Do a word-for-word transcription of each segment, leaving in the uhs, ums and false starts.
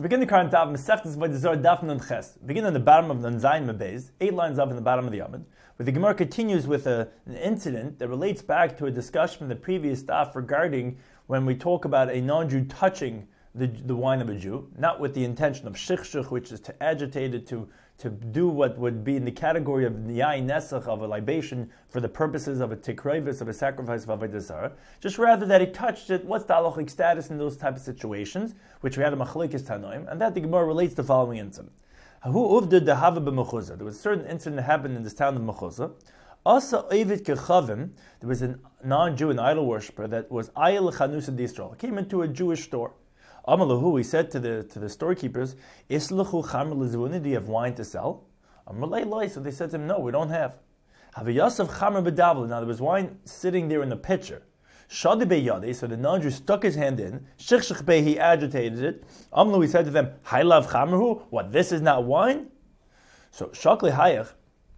We begin the current daf Masechtas Vayizar Daf Nun Ches. Begin on the bottom of Nun Zayin Mabez, eight lines up in the bottom of the Amud, where the Gemara continues with a, an incident that relates back to a discussion from the previous daf regarding when we talk about a non-Jew touching the, the wine of a Jew, not with the intention of shichshuch, which is to agitate it, to to do what would be in the category of niyai nesach, of a libation for the purposes of a tikrevis, of a sacrifice of avodah zarah, just rather that he touched it. What's the halachic status in those type of situations, which we had a machlekes tanoim, and that the Gemara relates the following incident. There was a certain incident that happened in this town of Mechuzah. Asa Ovid Kechavim, there was a non-Jew, an idol worshiper that was ayel chanusa d'Yisrael. Came into a Jewish store. Amalahu, he said to the to the storekeepers, Isluchu chamr lezvuni, do you have wine to sell? Amalei loy, so they said to him, no, we don't have. Haviyasov chamr bedavli, now there was wine sitting there in the pitcher. Shadi beyadi, so the non-Jew stuck his hand in. Shichshich bey, he agitated it. Amalu, he said to them, Haylav chamrhu, what, this is not wine? So shakli hayach,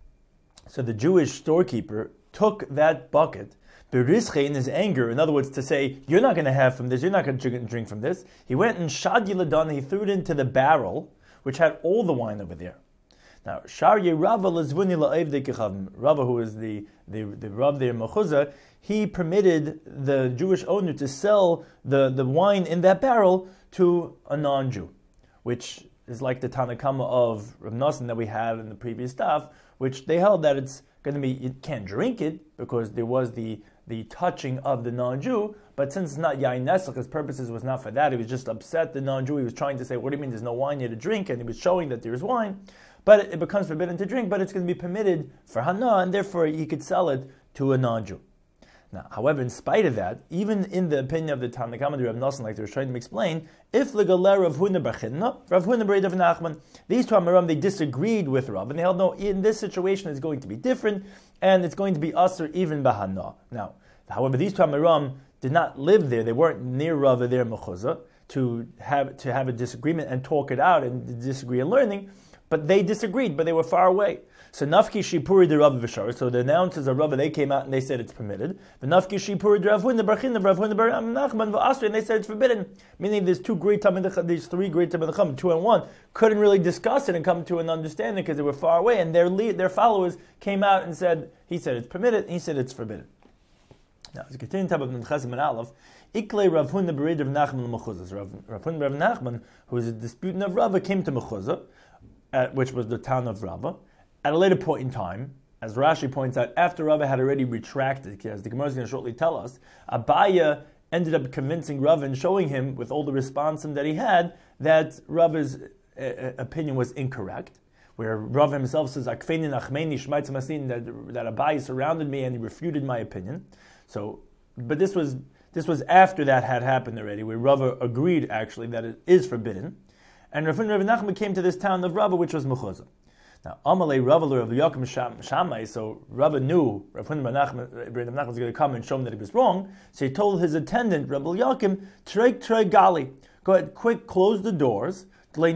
so the Jewish storekeeper took that bucket, Berizche, in his anger, in other words, to say, you're not going to have from this, you're not going to drink from this. He went and shadi ladana, he threw it into the barrel, which had all the wine over there. Now, Sharye Rava lezvuni la'evdei kechavim. Rava, who is the, the, the Rav there in Mechuzah, he permitted the Jewish owner to sell the, the wine in that barrel to a non-Jew, which is like the Tanakama of Rav Nosson that we had in the previous stuff, which they held that it's going to be, you can't drink it because there was the the touching of the non-Jew, but since it's not Yain Nesach, his purposes was not for that, he was just upset, the non-Jew, he was trying to say, what do you mean there's no wine here to drink, and he was showing that there is wine, but it, it becomes forbidden to drink, but it's going to be permitted for Hana, and therefore he could sell it to a non-Jew. Now, however, in spite of that, even in the opinion of the Tanakama, the Rav Nosson, like they were trying to explain, if legaler Rav Huna Bachidna, Rav Huna B'Rei Rav Nachman, these two Amaram, they disagreed with Rav, and they held, no, in this situation it's going to be different, and it's going to be Asr even Bahana. Now, however, these two Amaram did not live there, they weren't near Rav there in Mechuzah, to have, to have a disagreement and talk it out and disagree in learning, but they disagreed, but they were far away. So Nafki Shipuri de Rav Vishar. So the announcers of Rav, they came out and they said it's permitted. The Nafki Shipuri de Rav Huna Barchin, Rav Huna Bar Nachman V'Asri, and they said it's forbidden. Meaning there's two great Talmid, these three great Talmid Chacham, two and one, couldn't really discuss it and come to an understanding because they were far away. And their lead, their followers came out and said, he said it's permitted, and he said it's forbidden. Now, as we continue to talk about Nunchas and Aleph, Iklei Rav Huna B'Rei Rav Nachman L'Mechuzah. Rav Huna Rav Nachman, who was a disputant of Rava, came to Mechuzah, which was the town of Rava. At a later point in time, as Rashi points out, after Rava had already retracted, as the Gemara is going to shortly tell us, Abaya ended up convincing Rava and showing him, with all the responsim that he had, that Rava's uh, opinion was incorrect. Where Rava himself says, Akfeini nachmeini shmaitz masin, that that Abaya surrounded me and he refuted my opinion. So, but this was this was after that had happened already, where Rava agreed actually that it is forbidden, and Rav Rav Nachman came to this town of Rava, which was Mechuzah. Now, Amalei Rava Rav Yaakov Shammai, so Rava knew Rav Nachman was going to come and show him that he was wrong, so he told his attendant, Rav Yaakov, Trey Trey Gali, go ahead, quick, close the doors,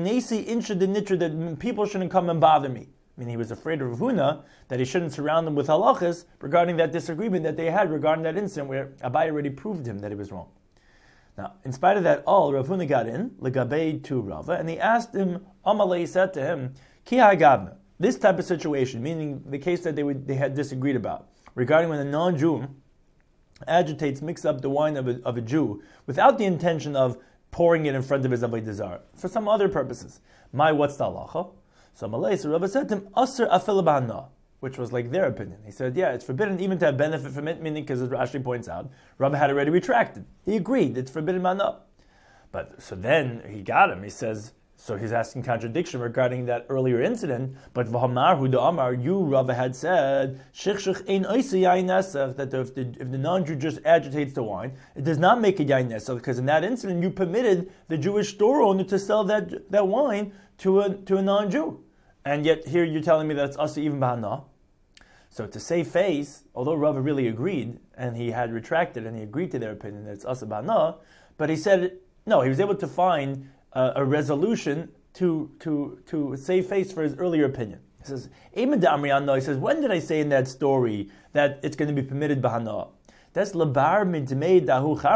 that people shouldn't come and bother me. I mean, he was afraid of Rav Huna, that he shouldn't surround them with halachas regarding that disagreement that they had regarding that incident where Abai already proved him that he was wrong. Now, in spite of that all, Rav Huna got in, legabei to Rava, and he asked him, Amalei said to him, Ki ha'gavna, this type of situation, meaning the case that they would, they had disagreed about, regarding when a non-Jew agitates, mix up the wine of a, of a Jew without the intention of pouring it in front of his avodah zarah for some other purposes. My, what's the halacha? So Amalei, so Rava said to him, Asr afil b'hana, which was like their opinion. He said, yeah, it's forbidden even to have benefit from it, meaning, because as Rashi points out, Rava had already retracted. He agreed, it's forbidden b'hana. But so then he got him, he says, so he's asking contradiction regarding that earlier incident, but V'hamar hu Amar, you, Rava, had said, Shichshich ein oisi yain nesach, that if the, if the non-Jew just agitates the wine, it does not make it yain nesach, because in that incident you permitted the Jewish store owner to sell that that wine to a to a non-Jew. And yet here you're telling me that it's asa even b'hana. So to save face, although Rava really agreed, and he had retracted, and he agreed to their opinion that it's asa b'hana, but he said, no, he was able to find Uh, a resolution to to to save face for his earlier opinion. He says, he says, when did I say in that story that it's going to be permitted b'hana? That's labar midmei dahu charma.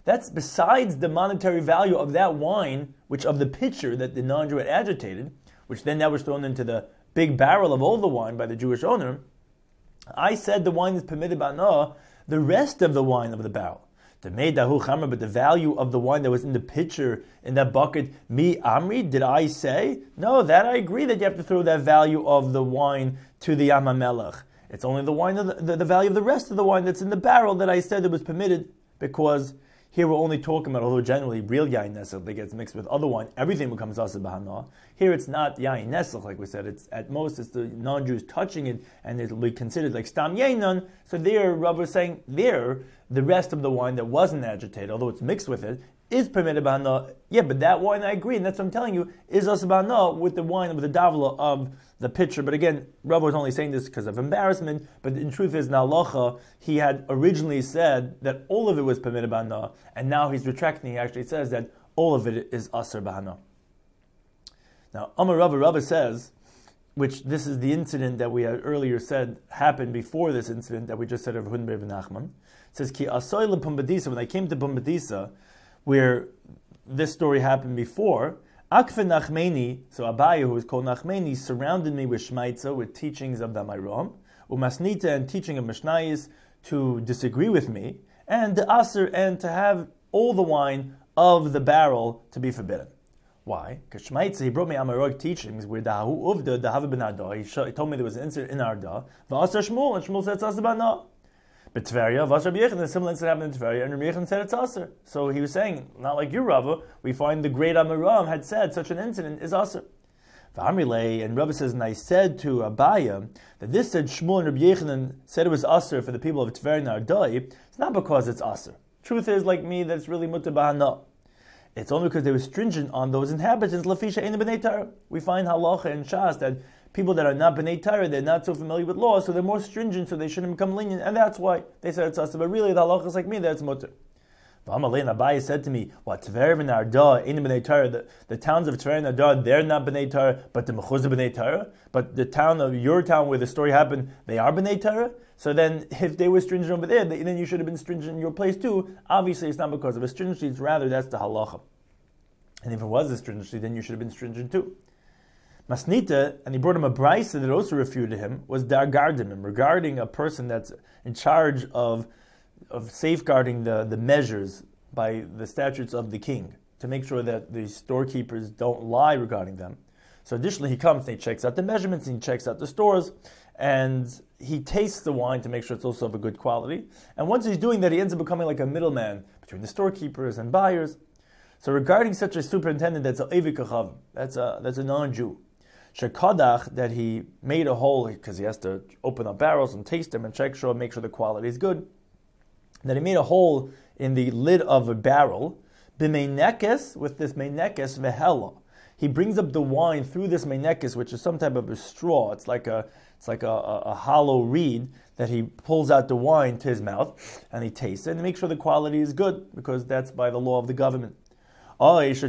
That's besides the monetary value of that wine, which of the pitcher that the non-Jew had agitated, which then now was thrown into the big barrel of all the wine by the Jewish owner. I said the wine is permitted by Noah, the rest of the wine of the barrel. The meidahu chamra, but the value of the wine that was in the pitcher, in that bucket, mi amri, did I say? No, that I agree that you have to throw that value of the wine to the Yam HaMelech. It's only the wine of the, the, the value of the rest of the wine that's in the barrel that I said it was permitted, because here we're only talking about, although generally real yain nesach that gets mixed with other wine, everything becomes asur b'hana. Here it's not yain nesach, like we said. It's at most it's the non-Jews touching it, and it'll be considered like stam yainan. So there, Rav was saying there, the rest of the wine that wasn't agitated, although it's mixed with it, is permitted b'hana. Yeah, but that wine, I agree, and that's what I'm telling you, is asur b'hana with the wine of the davla of the pitcher. But again, Rav was only saying this because of embarrassment, but in truth is, in halacha, he had originally said that all of it was permitted b'hana, and now he's retracting. He actually says that all of it is asur b'hana. Now, Amar Rava, Rava says, which this is the incident that we had earlier said happened before this incident that we just said of Hun ben Nachman. It says, Ki asoy lePumbedisa, when I came to Pumbedisa, where this story happened before, Akfe Nachmeni, so Abaye, who was called Nachmeni, surrounded me with Shmaitza, with teachings of the Mayrom, Umasnita, and teaching of Mishnayis, to disagree with me, and the Aser, and to have all the wine of the barrel to be forbidden. Why? Because Shmaitza, he brought me Amarog teachings where Dahu Uvda, Dahava ben Arda, he told me there was an incident in Arda, V'Aser Shmuel, and Shmuel said it's Aser b'Ana. But Tveria, V'Aser b'Yechon, the similar incident happened in Tveria, and Rabbi Yechon said it's Aser. So he was saying, not like you, Rava, we find the great Amaram had said such an incident is Aser. V'Amrilei, and Rava says, and I said to Abaya, that this said Shmuel and Rabbi Yechon said it was Aser for the people of Tveria and Arda, it's not because it's Aser. Truth is, like me, that's really Mutter b'Hana. It's only because they were stringent on those inhabitants. Lafisha ein b'nei Torah. We find halacha and shas that people that are not b'nei Torah, they're not so familiar with law, so they're more stringent, so they shouldn't become lenient, and that's why they said it's asur. But really, the halacha is like me, that's mutter. V'amalei Abaye said to me, "What Tver and Arda ein b'nei Torah? The, the towns of Tver and Arda, they're not b'nei Torah, but the mechuzah b'nei Torah. But the town of your town where the story happened, they are b'nei Torah. So then, if they were stringent over there, then you should have been stringent in your place too. Obviously, it's not because of a stringency; it's rather that's the halacha. And if it was a stringency, then you should have been stringent too." Masnita, and he brought him a brisa that also refuted him, was dar gardim, regarding a person that's in charge of of safeguarding the, the measures by the statutes of the king, to make sure that the storekeepers don't lie regarding them. So additionally, he comes and he checks out the measurements, and he checks out the stores, and he tastes the wine to make sure it's also of a good quality. And once he's doing that, he ends up becoming like a middleman between the storekeepers and buyers. So regarding such a superintendent that's a Evik Kachav, that's a that's a non-Jew, Shekadach, that he made a hole because he has to open up barrels and taste them and check sure, make sure the quality is good. That he made a hole in the lid of a barrel, b'meinekes, with this meinekes vehela. He brings up the wine through this meinekes, which is some type of a straw. It's like a it's like a, a, a hollow reed that he pulls out the wine to his mouth and he tastes it and makes sure the quality is good, because that's by the law of the government. Or if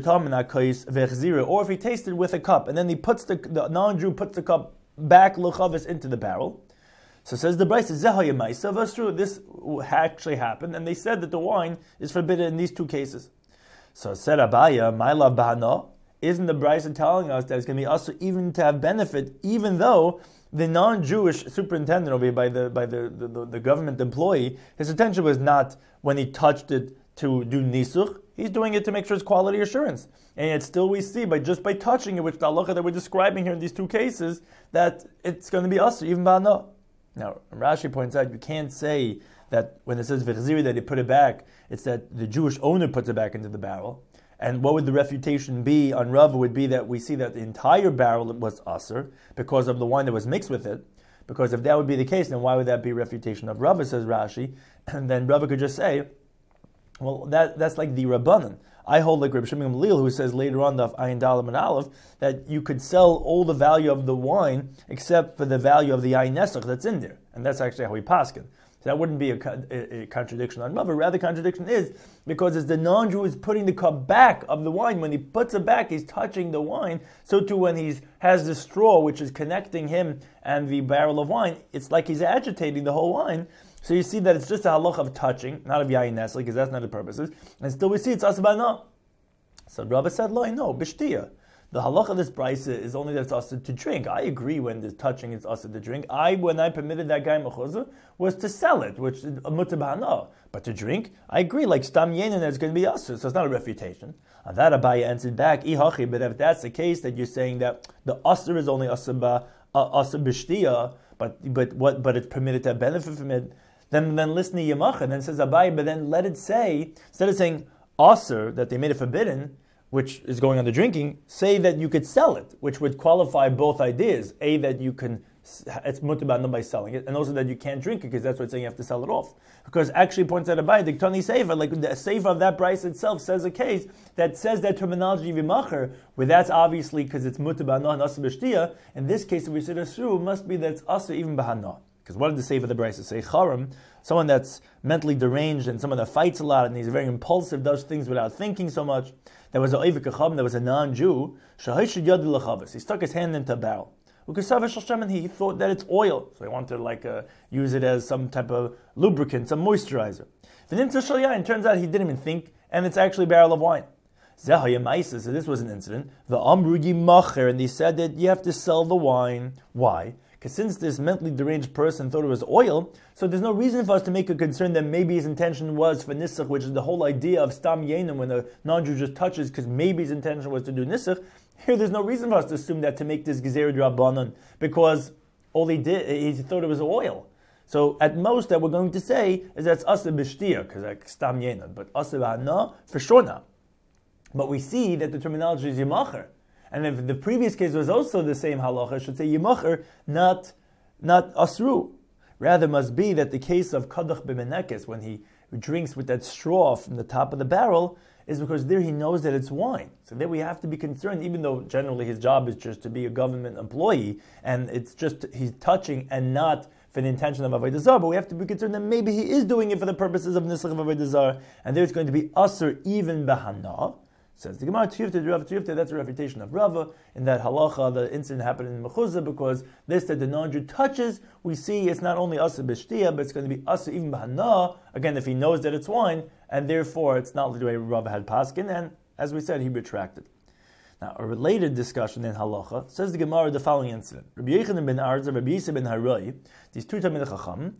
he tasted with a cup, and then he puts the, the non-Jew puts the cup back luchavis into the barrel. So says the Brisa, that's true, this actually happened, and they said that the wine is forbidden in these two cases. So said Abaya, my love bahana, isn't the Brisa telling us that it's going to be also even to have benefit, even though the non-Jewish superintendent over here by the by the, the, the government employee, his intention was not when he touched it to do nisuch, he's doing it to make sure it's quality assurance. And yet still we see, by just by touching it, which the halacha that we're describing here in these two cases, that it's going to be asur, even ba'ana. Now, Rashi points out, you can't say that when it says v'chziri that he put it back, it's that the Jewish owner puts it back into the barrel. And what would the refutation be on Rava would be that we see that the entire barrel was asur because of the wine that was mixed with it. Because if that would be the case, then why would that be refutation of Rava, says Rashi? And then Rava could just say, well, that that's like the Rabbanan. I hold like Reb Shimon Gamliel, who says later on, the Ayin Dalam and Aleph, that you could sell all the value of the wine except for the value of the Ayin Nesach that's in there. And that's actually how we paskin. So that wouldn't be a, a, a contradiction on Rava. Rather, contradiction is because it's the non-Jew is putting the cup back of the wine. When he puts it back, he's touching the wine. So too when he has the straw, which is connecting him and the barrel of wine, it's like he's agitating the whole wine. So you see that it's just a halacha of touching, not of yayin nesli, because that's not the purposes. And still we see it's asa b'hana. So Rabbi said, "Lo, no, b'shtiya." The halacha of this brisa is only that it's asa to drink. I agree when there's touching, it's asa to drink. I, when I permitted that guy mechuzah, was to sell it, which is a mutar b'hana. But to drink, I agree, like stam yenin, there's going to be asa, so it's not a refutation. On that, Abaye answered back, Ihachi, but if that's the case, that you're saying that the asa is only asa b'shtiya, but but what but it's permitted to benefit from it, then then listen to Yamacha, and then says Abaye, but then let it say, instead of saying asa, that they made it forbidden, which is going on the drinking, say that you could sell it, which would qualify both ideas. A, that you can, it's mutar b'hana by selling it, and also that you can't drink it, because that's what it's saying, you have to sell it off. Because actually points out Abaye, the Ktani Seifa, like the Seifa of that price itself says a case that says that terminology Vimacher, where that's obviously because it's mutar b'hana and asa b'shtiya. In this case, if we sit through, must be that it's asa even b'hana. Because what did the Seifa of the Brisa say? Charam, someone that's mentally deranged and someone that fights a lot and he's very impulsive, does things without thinking so much. There was a Oivik Achavim, there was a non-Jew, Shahishid Yad L'Chavis. He stuck his hand into a barrel. He thought that it's oil, so he wanted to like uh, use it as some type of lubricant, some moisturizer. And turns out he didn't even think, and it's actually a barrel of wine. So this was an incident. The Amru Yimacher, and they said that you have to sell the wine. Why? Because since this mentally deranged person thought it was oil, so there's no reason for us to make a concern that maybe his intention was for nisach, which is the whole idea of stam yenim, when a non-Jew just touches, because maybe his intention was to do nisach. Here there's no reason for us to assume that to make this gezer drabanan, because all he did, he thought it was oil. So at most that we're going to say is that's asa b'shtiya, because like stam yenim, but asa b'hana, for sure not. But we see that the terminology is yimacher. And if the previous case was also the same halacha, it should say yimacher, not not asru. Rather, must be that the case of kadach b'menekes, when he drinks with that straw from the top of the barrel, is because there he knows that it's wine. So there we have to be concerned, even though generally his job is just to be a government employee, and it's just he's touching and not for the intention of avodah zarah, but we have to be concerned that maybe he is doing it for the purposes of nisach of avodah zarah, and there's going to be asur even b'hana. Says the Gemara, that's a refutation of Rava. In that halacha, the incident happened in Mechuzah, because this that the non-Jew touches, we see it's not only asa b'shtiya, but it's going to be asa even b'hana, again, if he knows that it's wine, and therefore it's not the way Rava had paskin, and as we said, he retracted. Now, a related discussion in halacha, says the Gemara, the following incident. Rabbi Yechanan ben Arza, Rabbi Yisrael ben Harai, these two Talmidei Chacham,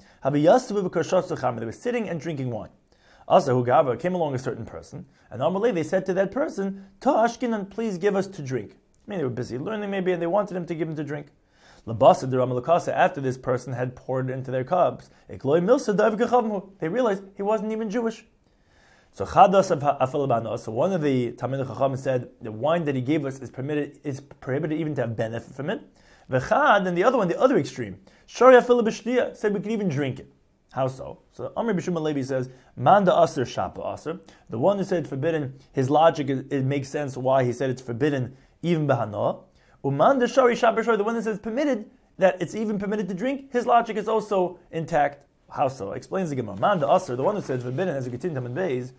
they were sitting and drinking wine. Asa Hugava, came along a certain person, and normally they said to that person, Ta Ashkinan, please give us to drink. I mean, they were busy learning maybe, and they wanted him to give him to drink. Labasa the Ramalakasa, after this person had poured into their cups, they realized he wasn't even Jewish. So Chadas Afalabana, so one of the Talmidei Chacham said, the wine that he gave us is permitted, is prohibited even to have benefit from it. V'chad, and the other one, the other extreme, Shari Afil b'shtiya, said we could even drink it. How so? So Amr B'Shimon Levi says, Manda Aser Shapa Aser. The one who said forbidden, his logic, is, it makes sense why he said it's forbidden even B'Hana. Umanda Shari Shapa Shari, the one that says permitted, that it's even permitted to drink, his logic is also intact. How so? Explains the Gemara. Manda Aser, the one who says forbidden, as we continue to Beis,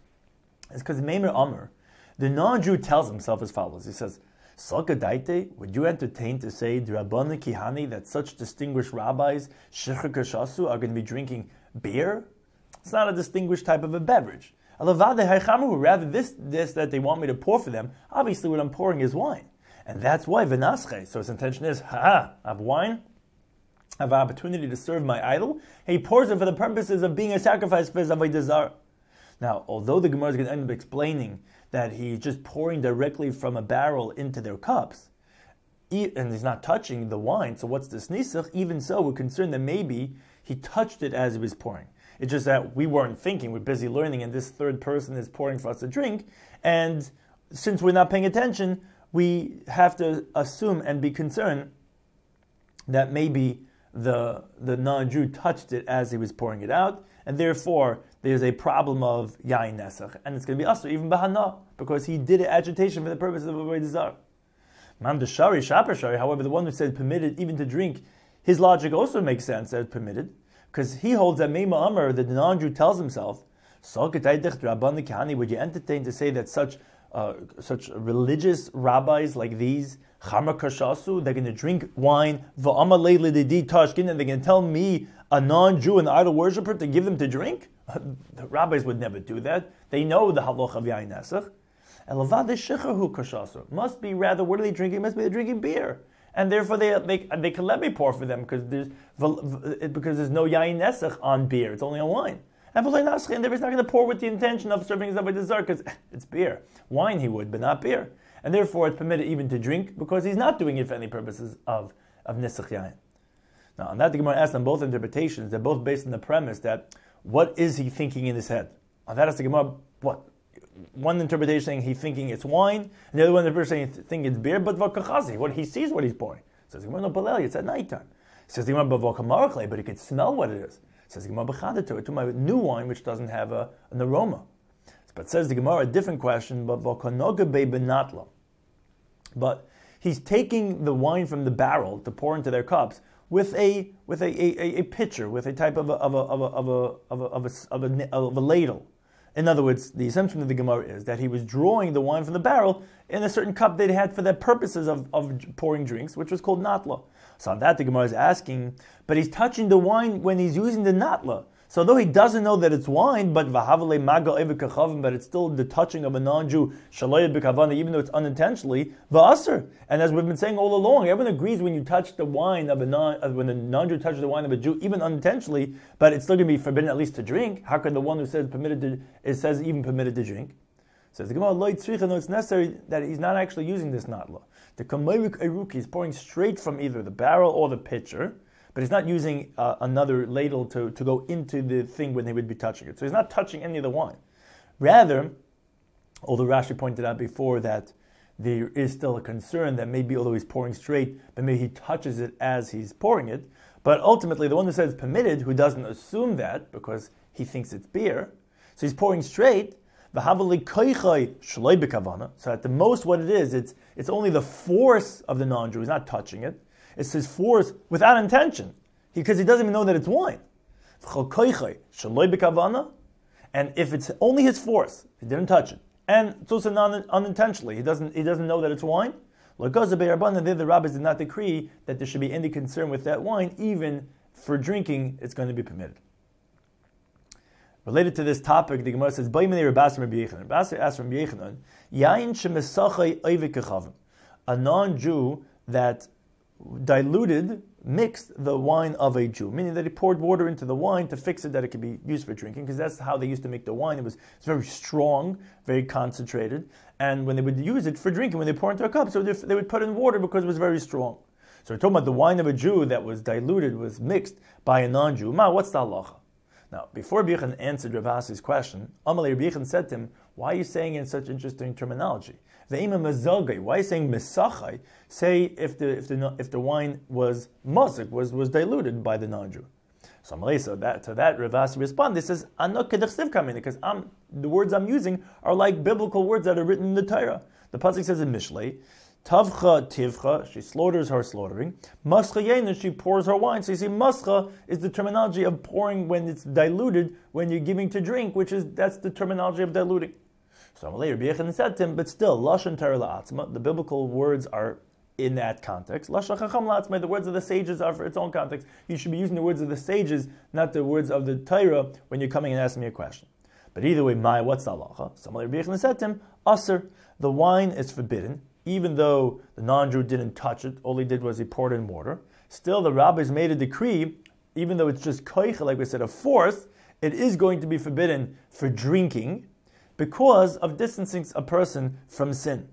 is because Meimer Amr, the non-Jew tells himself as follows. He says, Salka Daite, would you entertain to say Drabana Kihani that such distinguished rabbis, Shechar Kashasu, are going to be drinking beer? It's not a distinguished type of a beverage. Rather, this this that they want me to pour for them, obviously what I'm pouring is wine. And that's why Vinasche. So his intention is, ha, I have wine, I have an opportunity to serve my idol. He pours it for the purposes of being a sacrifice for his avodah zarah. Now, although the Gemara is going to end up explaining that he's just pouring directly from a barrel into their cups, and he's not touching the wine, so what's this nisach? Even so, we're concerned that maybe he touched it as he was pouring. It's just that we weren't thinking, we're busy learning, and this third person is pouring for us to drink, and since we're not paying attention, we have to assume and be concerned that maybe the, the non-Jew touched it as he was pouring it out, and therefore there's a problem of yain nesach, and it's going to be asur even b'hana, because he did agitation for the purpose of avodah zarah. Man deshari shaper shari, however, the one who said permitted even to drink, his logic also makes sense that it's permitted, because he holds that Meima Amr, that the non-Jew tells himself, would you entertain to say that such uh, such religious rabbis like these, Chamar Kashasu, they're going to drink wine, V'ama Leili Didi Tashkin, and they're going to tell me, a non-Jew, an idol worshiper, to give them to drink? The rabbis would never do that. They know the halacha of Yain Nesach. Elavad Shechahu Kashasu. Must be rather, what are they drinking? Must be they're drinking beer. And therefore they they, they can let me pour for them because there's because there's no Yain Nesach on beer. It's only on wine. And therefore he's not going to pour with the intention of serving his Avodah Zarah because it's beer. Wine he would, but not beer. And therefore it's permitted even to drink because he's not doing it for any purposes of, of Nesach Yain. Now, on that, the Gemara asks on both interpretations. They're both based on the premise that what is he thinking in his head? On that, asks the Gemara, what? One interpretation saying he's thinking it's wine, and the other one interpretation saying thinking it's beer, but v'kachazi, what he sees what he's pouring. Says the Gemara, no, Balel, it's at nighttime. Says the Gemara, but but he can smell what it is. Says the Gemara, b'chadato, to my new wine, which doesn't have a, an aroma. But says the Gemara, a different question, but v'kanoga benatla. But he's taking the wine from the barrel to pour into their cups with a with a, a, a pitcher, with a type of a of a of a of a of a, of a, of a, of a ladle. In other words, the assumption of the Gemara is that he was drawing the wine from the barrel in a certain cup that he had for the purposes of, of pouring drinks, which was called natla. So on that the Gemara is asking, but he's touching the wine when he's using the natla. So though he doesn't know that it's wine, but v'havale maga evikachavim, but it's still the touching of a non-Jew, shaloya b'kavana, even though it's unintentionally, v'aser. And as we've been saying all along, everyone agrees when you touch the wine of a non, uh, when a non-Jew touches the wine of a Jew, even unintentionally, but it's still going to be forbidden at least to drink. How could the one who says permitted to, it says even permitted to drink? So the Gemara, lo yitzricha, no, it's necessary that he's not actually using this natla. The kamayrik eruki is pouring straight from either the barrel or the pitcher, but he's not using uh, another ladle to, to go into the thing when he would be touching it. So he's not touching any of the wine. Rather, although Rashi pointed out before that there is still a concern that maybe although he's pouring straight, but maybe he touches it as he's pouring it. But ultimately, the one who says permitted, who doesn't assume that because he thinks it's beer, so he's pouring straight. So at the most what it is, it's, it's only the force of the non-Jew. He's not touching it. It's his force without intention, because he, he doesn't even know that it's wine. And if it's only his force, he didn't touch it, and it's also non, unintentionally, he doesn't he doesn't know that it's wine. There the rabbis did not decree that there should be any concern with that wine, even for drinking, it's going to be permitted. Related to this topic, the Gemara says, Rabasi asked from Yechanan, a non-Jew that diluted, mixed the wine of a Jew, meaning that he poured water into the wine to fix it that it could be used for drinking, because that's how they used to make the wine. It was, it was very strong, very concentrated, and when they would use it for drinking, when they pour into a cup, so they, they would put in water because it was very strong. So we're talking about the wine of a Jew that was diluted, was mixed by a non-Jew. Ma, what's the halacha? Now, before Rabbi Yechon answered Rav Asi's question, Amalei Rabbi Yechon said to him, why are you saying in such interesting terminology? Why are you saying mesachai? Say if the if the if the wine was mazik, was was diluted by the non-Jew. So Amalei, so that to that Rav Asi responded, he says, Anok kedechsiv kamini, because I'm the words I'm using are like biblical words that are written in the Torah. The pasuk says in Mishlei, Tavcha tivcha, she slaughters her slaughtering. Mascha yena, she pours her wine. So you see, mascha is the terminology of pouring when it's diluted, when you're giving to drink, which is, that's the terminology of diluting. So later, Rabbi Yechon said to him, but still, lashon Torah la'atzma, the biblical words are in that context. Lashon chacham la'atzma, the words of the sages are for its own context. You should be using the words of the sages, not the words of the Torah, when you're coming and asking me a question. But either way, my, what's the halacha? So Rabbi Yechon said to him, aser, the wine is forbidden, even though the non-Jew didn't touch it, all he did was he poured in water. Still, the rabbis made a decree, even though it's just koicha, like we said, a fourth, it is going to be forbidden for drinking because of distancing a person from sin.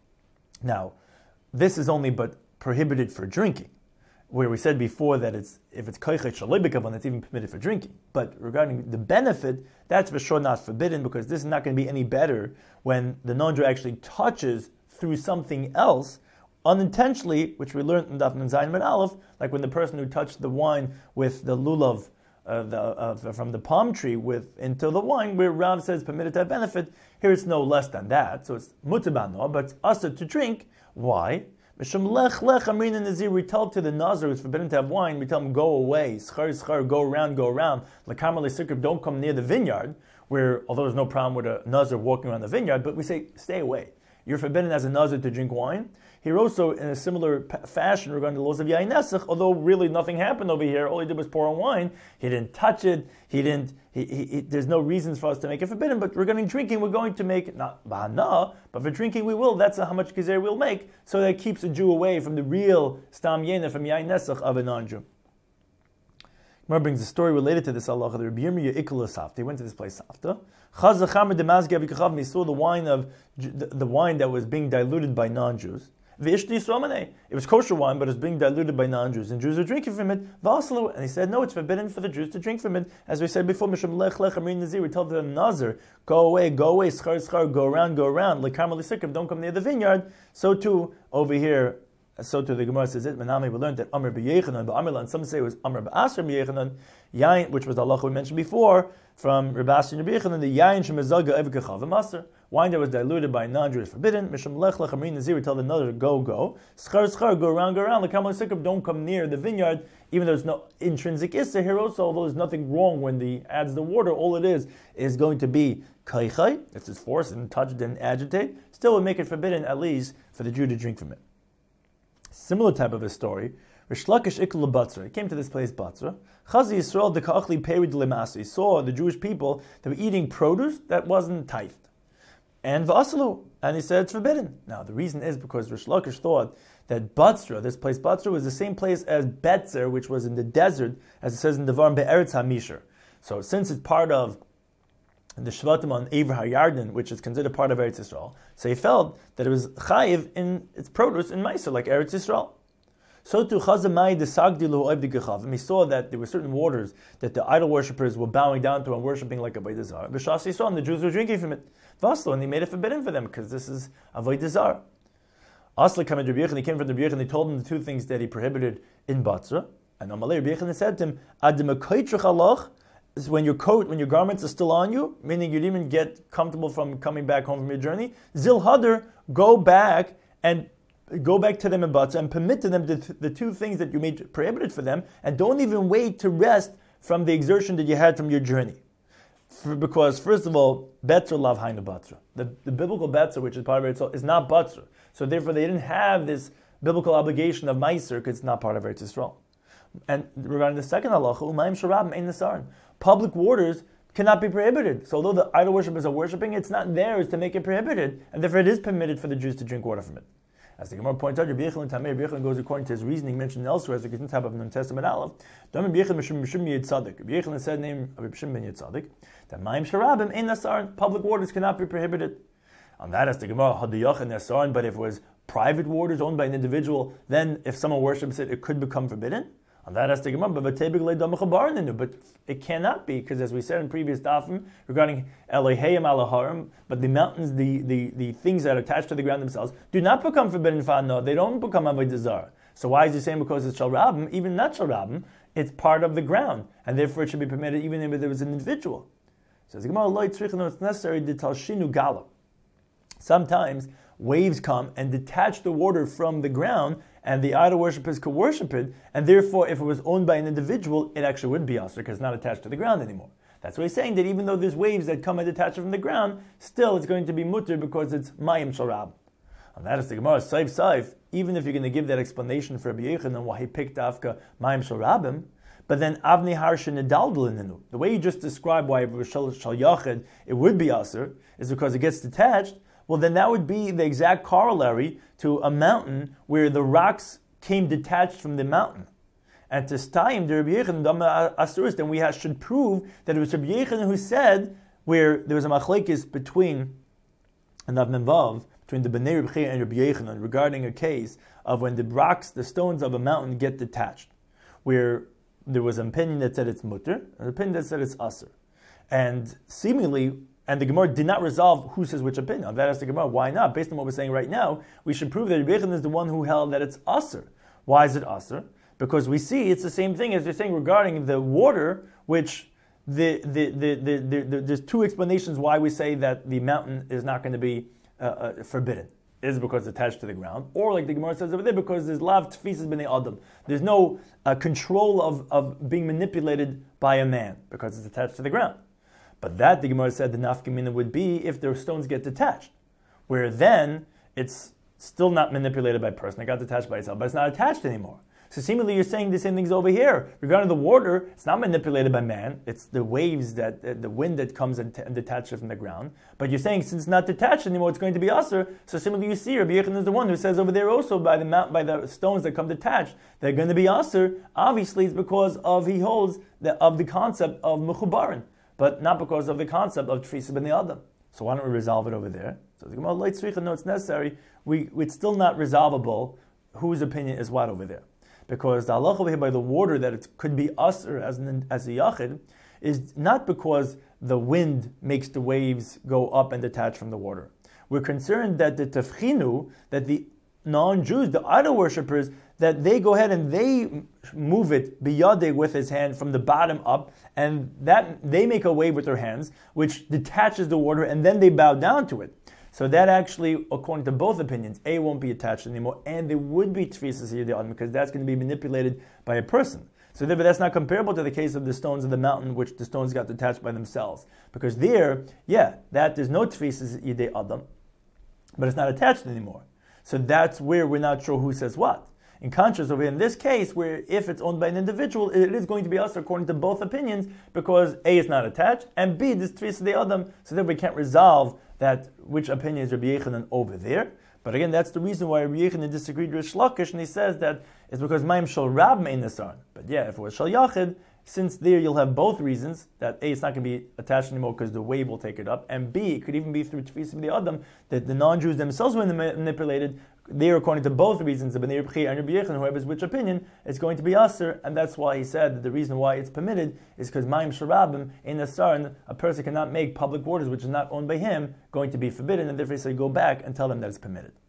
Now, this is only but prohibited for drinking, where we said before that it's if it's koicha shaloi b'kavan, it's even permitted for drinking. But regarding the benefit, that's for sure not forbidden, because this is not going to be any better when the non-Jew actually touches through something else, unintentionally, which we learned in Daf Nun Zayin Amud Aleph, like when the person who touched the wine with the lulav uh, the, uh, from the palm tree with into the wine, where Rav says permitted to have benefit, here it's no less than that. So it's mutabano, but it's usher to drink. Why? Mishum lech lech amrin and nazir. We tell to the nazir who's forbidden to have wine. We tell him go away, schar schar, go around, go around. Lakamar lesikr, don't come near the vineyard. where although there's no problem with a nazir walking around the vineyard, but we say stay away. You're forbidden as a nazir to drink wine. Here also, in a similar p- fashion regarding the laws of Yain Nesach, although really nothing happened over here, all he did was pour on wine. He didn't touch it. He didn't. He, he, he, there's no reasons for us to make it forbidden. But regarding drinking, we're going to make not bahana, but for drinking we will. That's how much gezer we'll make, so that it keeps a Jew away from the real stam yena from Yain Nesach of a non-Jew. Gemara brings a story related to this halacha. The Rabbi Yirmiyah Ikula Safta. He went to this place Safta. He saw the wine of the, the wine that was being diluted by non-Jews. It was kosher wine, but it was being diluted by non-Jews, and Jews were drinking from it. And he said, no, it's forbidden for the Jews to drink from it. As we said before, we told the Nazir, go away, go away, schar, schar, go around, go around. Don't come near the vineyard. So too, over here, so too the Gemara says it. We learned that Amr b'Yechanan, b'Amr, and some say it was Amr b'Asher b'Yechanan, yain, which was the halacha we mentioned before, from Rabbi Asher and Rabbi Yechanan, the yain shemazaga evikachav v'maser. Wine that was diluted by a non-Jew is forbidden. Mishum lech lech amrin nazir, tell the Nazir, go, go. Schar, schar, go around, go around. The Kamal Sikkim, don't come near the vineyard, even though there's no intrinsic issa here also, although there's nothing wrong when the adds the water, all it is is going to be kaichai, it's just force and touch and agitate, still would make it forbidden, at least for the Jew to drink from it. Similar type of a story, Rish Lakish Ikla Batzra, he came to this place Batzra, Chazi Yisrael de Ka'achli Perid Lemasi, he saw the Jewish people that were eating produce that wasn't tithed. And Vasalu, and he said it's forbidden. Now the reason is because Rish Lakish thought that Batzra, this place Batzra, was the same place as Betzer, which was in the desert, as it says in the Devarim Be'eretz HaMishar. So since it's part of the Shvatim on Eivra HaYarden, which is considered part of Eretz Yisrael, so he felt that it was chayiv in its produce in Meiser, like Eretz Yisrael. So to Chazamai the Sagdilu Oivdi Gechavim, he saw that there were certain waters that the idol worshippers were bowing down to and worshipping like a Avodah Zarah. B'Shas Yisrael, and the Jews were drinking from it. Vaslo, and he made it forbidden for them because this is Avodah Zarah. Asli came to Rabbi Yechon, he came from Rabbi Yechon, and he told him the two things that he prohibited in Batzra. And Amalei Rabbi Yechon said to him, Adim Akoitrach Alach, is when your coat, when your garments are still on you, meaning you didn't even get comfortable from coming back home from your journey. Zil Hadar, go back and go back to them in Batzah and permit to them the, the two things that you made prohibited for them, and don't even wait to rest from the exertion that you had from your journey. For, because first of all, Betzra lav hainu Batzra. The, the biblical Betzra, which is part of Eretz Yisrael, is not Batzra. So therefore they didn't have this biblical obligation of Meiser because it's not part of Eretz Yisrael. And regarding the second halacha, umayim sharabim ein nasarin. Public waters cannot be prohibited. So although the idol worshippers are worshipping, it's not theirs to make it prohibited, and therefore it is permitted for the Jews to drink water from it. As the Gemara points out, Rabbi Yechon Tamei, Rabbi Yechon goes according to his reasoning mentioned elsewhere, as the Gittin Tab of the New Testament Aleph. Rabbi Yechon said name of Rabbi Shimon ben Yitzadik that Mayim Sharabim ein nasarin, public waters cannot be prohibited. On that, as the Gemara Hadiyach and nasarin, but if it was private waters owned by an individual, then if someone worships it, it could become forbidden. On that has to come up, but it cannot be, because as we said in previous dafim regarding Elohayim Alaharim, but the mountains, the, the, the things that are attached to the ground themselves, do not become forbidden fa'ano. They don't become avodah zarah. So why is he saying because it's shalrabim? Even not shalrabim, it's part of the ground, and therefore it should be permitted even if there was an individual. So the Gemara loy tzrichenu, it's necessary to talshinu gala. Sometimes waves come and detach the water from the ground, and the idol worshippers could worship it, and therefore if it was owned by an individual, it actually would be asr, because it's not attached to the ground anymore. That's why he's saying that even though there's waves that come and detach it from the ground, still it's going to be mutter because it's mayim sharab. And that is the Gemara, saif saif, even if you're going to give that explanation for Rabbi Yechon and why he picked afka mayim sharabim, but then avnei harsha nedaldel, the way you just described why shal yachid it would be asr is because it gets detached. Well, then that would be the exact corollary to a mountain where the rocks came detached from the mountain. And to Stayim, the Rabbi Yechon, Asuris, then we have, should prove that it was Rabbi Yechon who said, where there was a machlekes between, and Vav, between the Bnei Rabbi Chia and Rabbi Yechon regarding a case of when the rocks, the stones of a mountain get detached, where there was an opinion that said it's mutter, an opinion that said it's asr. And seemingly, and the Gemara did not resolve who says which opinion. That is the Gemara. Why not? Based on what we're saying right now, we should prove that Rabbi Yechon is the one who held that it's asr. Why is it asr? Because we see it's the same thing as they're saying regarding the water, which the, the, the, the, the, the there's two explanations why we say that the mountain is not going to be uh, uh, forbidden. Is because it's attached to the ground, or like the Gemara says over there, because there's lav tfisas b'nei adam. There's no uh, control of, of being manipulated by a man because it's attached to the ground. But that, the Gemara said, the nafkamina would be if their stones get detached, where then it's still not manipulated by a person. It got detached by itself, but it's not attached anymore. So seemingly you're saying the same things over here. Regarding the water, it's not manipulated by man. It's the waves, that uh, the wind that comes and, t- and detaches it from the ground. But you're saying since it's not detached anymore, it's going to be usher. So similarly you see, Rabbi Yechon is the one who says over there also by the mount, by the stones that come detached, they're going to be usher. Obviously it's because of, he holds, the, of the concept of mechubarin, but not because of the concept of tfisa ben the adam. So why don't we resolve it over there? So the Gemara, no, it's necessary. We, it's still not resolvable whose opinion is what over there. Because the halacha over here by the water that it could be usher as an, as a yachid is not because the wind makes the waves go up and detach from the water. We're concerned that the tefchinu, that the non-Jews, the idol worshippers, that they go ahead and they move it biyadeh with his hand from the bottom up, and that they make a wave with their hands, which detaches the water, and then they bow down to it. So that actually, according to both opinions, A, won't be attached anymore, and there would be tfisas yedei because that's going to be manipulated by a person. So therefore, that's not comparable to the case of the stones of the mountain, which the stones got detached by themselves. Because there, yeah, that there's no tfisas yedei adam, but it's not attached anymore. So that's where we're not sure who says what. In contrast, over in this case, where if it's owned by an individual, it is going to be us according to both opinions, because A, it's not attached, and B, this tfisas yedei adam, so that we can't resolve that which opinion is Rabbi Yechanan over there. But again, that's the reason why Rabbi Yechanan disagreed with Rish Lakish, and he says that it's because Mayim Shal Rab Mein Nasaran. But yeah, if it was Shal Yachid, since there you'll have both reasons, that A, it's not going to be attached anymore because the wave will take it up, and B, it could even be through Tfisa b'nei Adam, that the non-Jews themselves were manipulated. There, according to both reasons, the Bnei Rebbe and Rabbi Yechon, whoever's which opinion, it's going to be Aser, and that's why he said that the reason why it's permitted is because Mayim Sharabim in Nasaran, a person cannot make public waters which is not owned by him, going to be forbidden, and therefore he said go back and tell them that it's permitted.